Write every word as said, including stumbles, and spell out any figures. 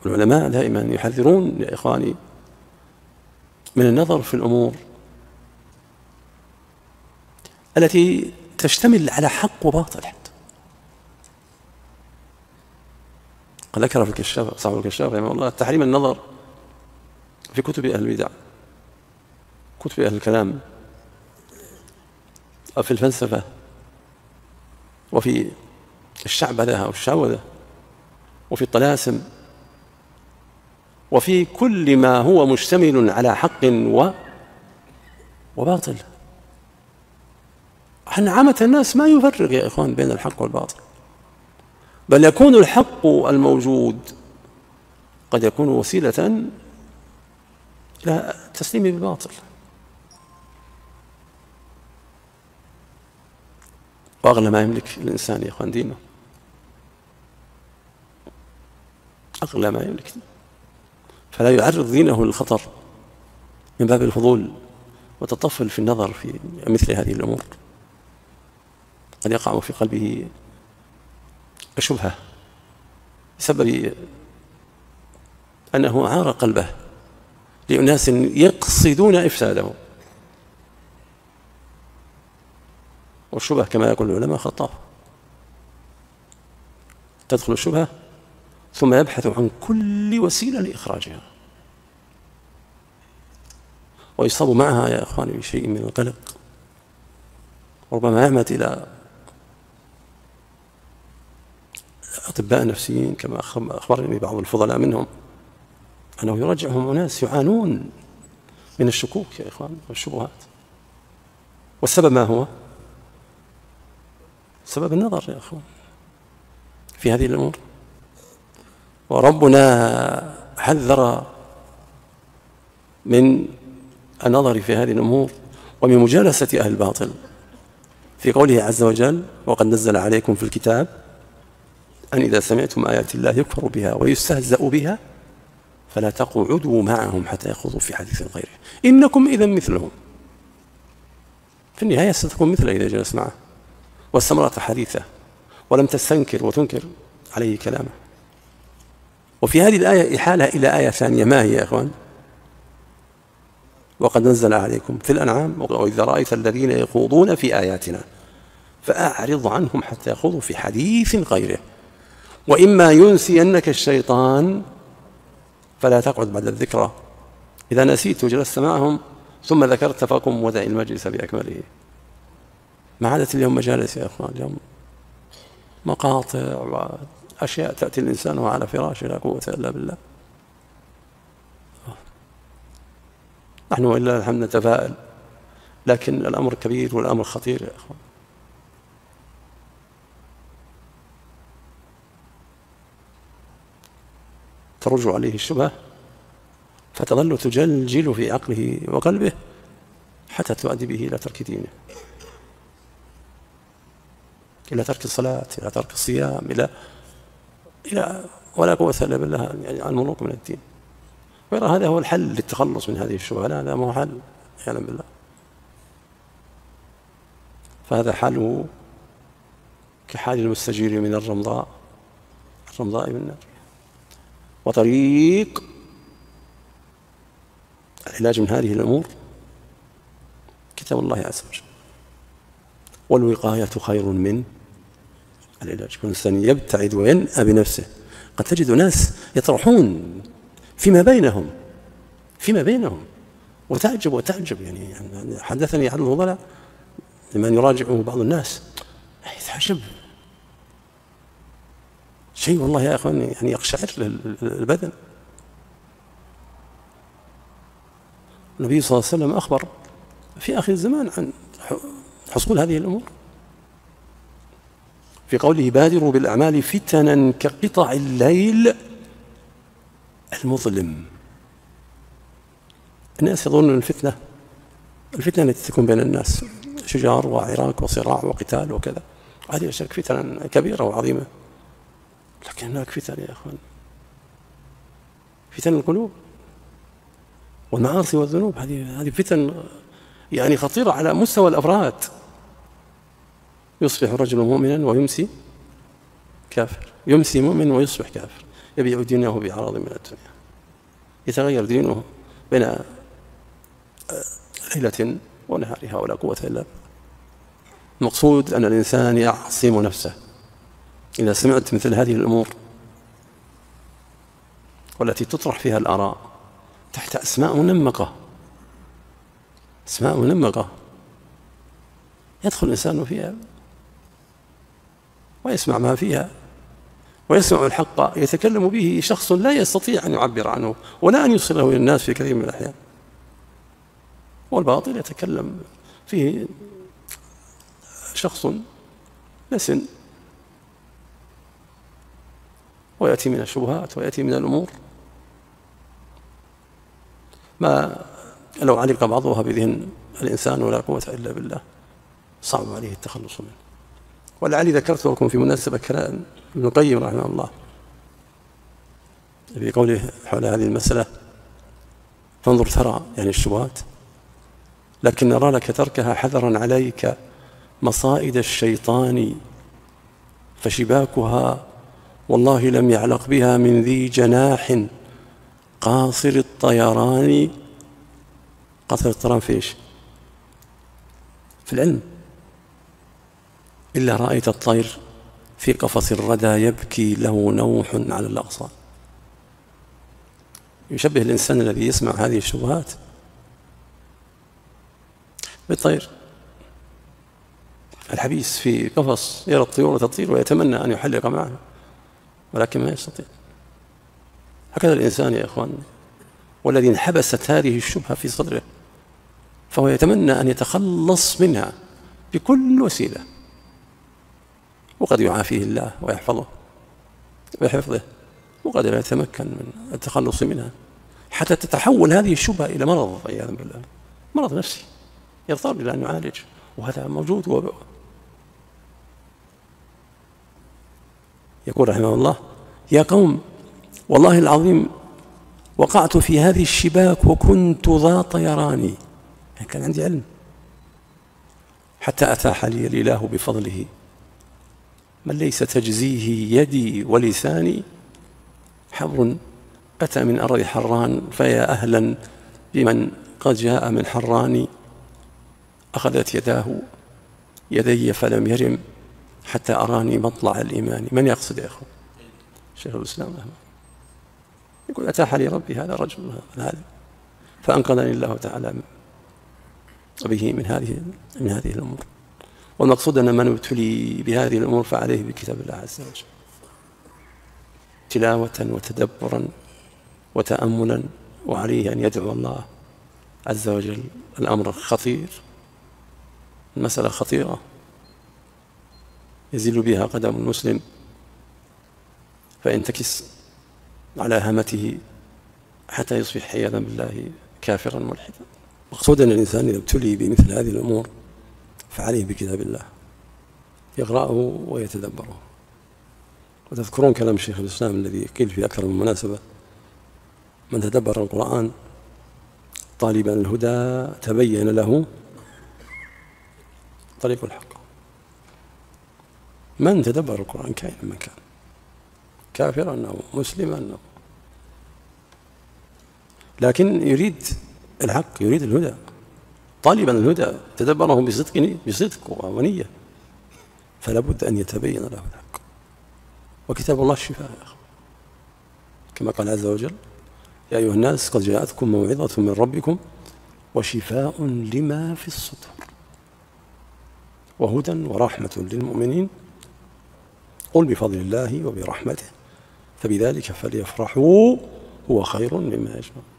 العلماء دائما يحذرون يا إخواني من النظر في الأمور التي تشتمل على حق وباطل. حتى قد ذكر في الكشاف صاحب الكشاف رحمه الله تحريم النظر في كتب أهل البدع، كتب أهل الكلام، أو في الفلسفة، وفي الشعبذة أو الشعوذة، وفي الطلاسم، وفي كل ما هو مشتمل على حق و وباطل. أن عامة الناس ما يفرق يا إخوان بين الحق والباطل، بل يكون الحق الموجود قد يكون وسيلة إلى التسليم بالباطل. وأغلى ما يملك الإنسان يا إخوان دينه، أغلى ما يملك، فلا يعرض دينه للخطر من باب الفضول وتطفل في النظر في مثل هذه الأمور. قد يقع في قلبه الشبهة بسبب أنه عار قلبه لأناس يقصدون إفساده، والشبهة كما يقول العلماء خطاف، تدخل الشبهة ثم يبحث عن كل وسيلة لإخراجها، ويصاب معها يا إخواني بشيء من القلق، ربما يعمد إلى أطباء نفسيين كما أخبرني بعض الفضلاء منهم أنه يرجعهم أناس يعانون من الشكوك يا إخوان والشبهات. والسبب ما هو؟ سبب النظر يا أخوان في هذه الأمور. وربنا حذر من النظر في هذه الأمور ومن مجالسة أهل الباطل في قوله عز وجل: وقد نزل عليكم في الكتاب أن إذا سمعتم آيات الله يكفر بها ويستهزأ بها فلا تقعدوا معهم حتى يخوضوا في حديث غيره إنكم إذا مثلهم. في النهاية ستكون مثله إذا جلس معه واستمرت حديثه ولم تستنكر وتنكر عليه كلامه. وفي هذه الآية إحالة إلى آية ثانية، ما هي يا أخوان؟ وقد نزل عليكم في الأنعام: وإذا رأيت الذين يخوضون في آياتنا فأعرض عنهم حتى يخوضوا في حديث غيره وإما ينسينك الشيطان فلا تقعد بعد الذكرى إذا نسيت وجلست معهم ثم ذكرت فقم ودع المجلس بأكمله. ما عادت اليوم مجالس يا أخوان، اليوم مقاطع وأشياء تأتي الإنسان وهو على فراشه لا قوة إلا بالله. نحن وإلا الحمد نتفائل، لكن الأمر كبير والأمر خطير يا أخوان. ترج عليه الشبهة فتظل تجلجل في عقله وقلبه حتى تؤدي به إلى ترك دينه، إلى ترك الصلاة، إلى ترك الصيام، إلى إلى ولا قوة إلا بالله، يعني المروق من الدين. ويرى هذا هو الحل للتخلص من هذه الشبهة. لا، هذا ما هو حل يعلم بالله. فهذا حاله كحال المستجير من الرمضاء الرمضاء بالنار. وطريق العلاج من هذه الأمور كتاب الله عز وجل، والوقاية خير من العلاج. الإنسان يبتعد وينأى بنفسه. قد تجد ناس يطرحون فيما بينهم فيما بينهم وتعجب وتعجب يعني, يعني حدثني أحد الفضلاء لمن يراجعه بعض الناس يتعجب شيء والله يا أخواني يعني يقشعر البدن. النبي صلى الله عليه وسلم أخبر في آخر الزمان عن حصول هذه الأمور في قوله: بادروا بالأعمال فتنا كقطع الليل المظلم. الناس يظنون الفتنة الفتنة التي تكون بين الناس شجار وعراك وصراع وقتال وكذا، هذه أشياء فتن كبيرة وعظيمة، لكن هناك فتن يا أخوان، فتن القلوب والمعاصي والذنوب. هذه هذه فتن يعني خطيرة على مستوى الأفراد. يصبح الرجل مؤمنا ويمسي كافر، يمسي مؤمن ويصبح كافر، يبيع دينه بعرض من الدنيا، يتغير دينه بين ليلة ونهارها ولا قوة إلا بالله. المقصود أن الإنسان يعصم نفسه. إذا سمعت مثل هذه الأمور والتي تطرح فيها الآراء تحت أسماء منمقة، أسماء منمقة يدخل الإنسان فيها ويسمع ما فيها ويسمع الحق يتكلم به شخص لا يستطيع أن يعبر عنه ولا أن يوصله إلى الناس في كثير من الأحيان، والباطل يتكلم فيه شخص لسن ويأتي من الشبهات ويأتي من الأمور ما لو علق بعضها بذهن الإنسان ولا قوة إلا بالله صعب عليه التخلص منه. ولعلي ذكرت لكم في مناسبة كلام ابن القيم رحمه الله في قوله حول هذه المسألة: فانظر ترى يعني الشبهات، لكن نرى لك تركها حذرا عليك مصائد الشيطان، فشباكها والله لم يعلق بها من ذي جناح قاصر الطيران. قاصر الطيران في ايش؟ في العلم. إلا رأيت الطير في قفص الردى يبكي له نوح على الأغصان. يشبه الإنسان الذي يسمع هذه الشبهات بالطير الحبيس في قفص يرى الطيور تطير ويتمنى أن يحلق معها ولكن ما يستطيع. هكذا الإنسان يا إخوان، والذي انحبست هذه الشبهة في صدره فهو يتمنى أن يتخلص منها بكل وسيلة، وقد يعافيه الله ويحفظه بحفظه، وقد لا يتمكن من التخلص منها حتى تتحول هذه الشبهة إلى مرض عياذا بالله، مرض نفسي يضطر إلى أن يعالج، وهذا موجود. يقول رحمه الله: يا قوم والله العظيم وقعت في هذه الشباك وكنت ذا طيران، يعني كان عندي علم، حتى أتاح لي الإله بفضله من ليس تجزيه يدي ولساني، حبر أتى من أرض حران فيا أهلا بمن قد جاء من حران، أخذت يداه يدي فلم يرم حتى أراني مطلع الإيمان. من يقصد يا أخوان؟ شيخ الإسلام رحمه يقول: أتاح لي ربي هذا الرجل هذا فأنقذني الله تعالى به من هذه من هذه الأمور. والمقصود أن من ابتلي بهذه الأمور فعليه بكتاب الله عز وجل تلاوة وتدبرا وتأملا، وعليه أن يدعو الله عز وجل. الأمر خطير، المسألة خطيرة يزل بها قدم المسلم فينتكس على هامته حتى يصبح عياذا بالله كافرا ملحدا. مقصود أن الإنسان إذا ابتلي بمثل هذه الأمور فعليه بكتاب الله يقرأه ويتدبره. وتذكرون كلام شيخ الإسلام الذي قيل في أكثر من مناسبة: من تدبر القرآن طالبا الهدى تبين له طريق الحق. من تدبر القرآن كائن من كان، كافرا أو مسلما أو، لكن يريد الحق، يريد الهدى، طالبا الهدى تدبره بصدق بصدق ونية، فلا بد أن يتبين له الحق. وكتاب الله الشفاء يا أخي، كما قال عز وجل: يا أيها الناس قد جاءتكم موعظة من ربكم وشفاء لما في الصدور وهدى ورحمة للمؤمنين قل بفضل الله وبرحمته فبذلك فليفرحوا هو خير مما يجمعون.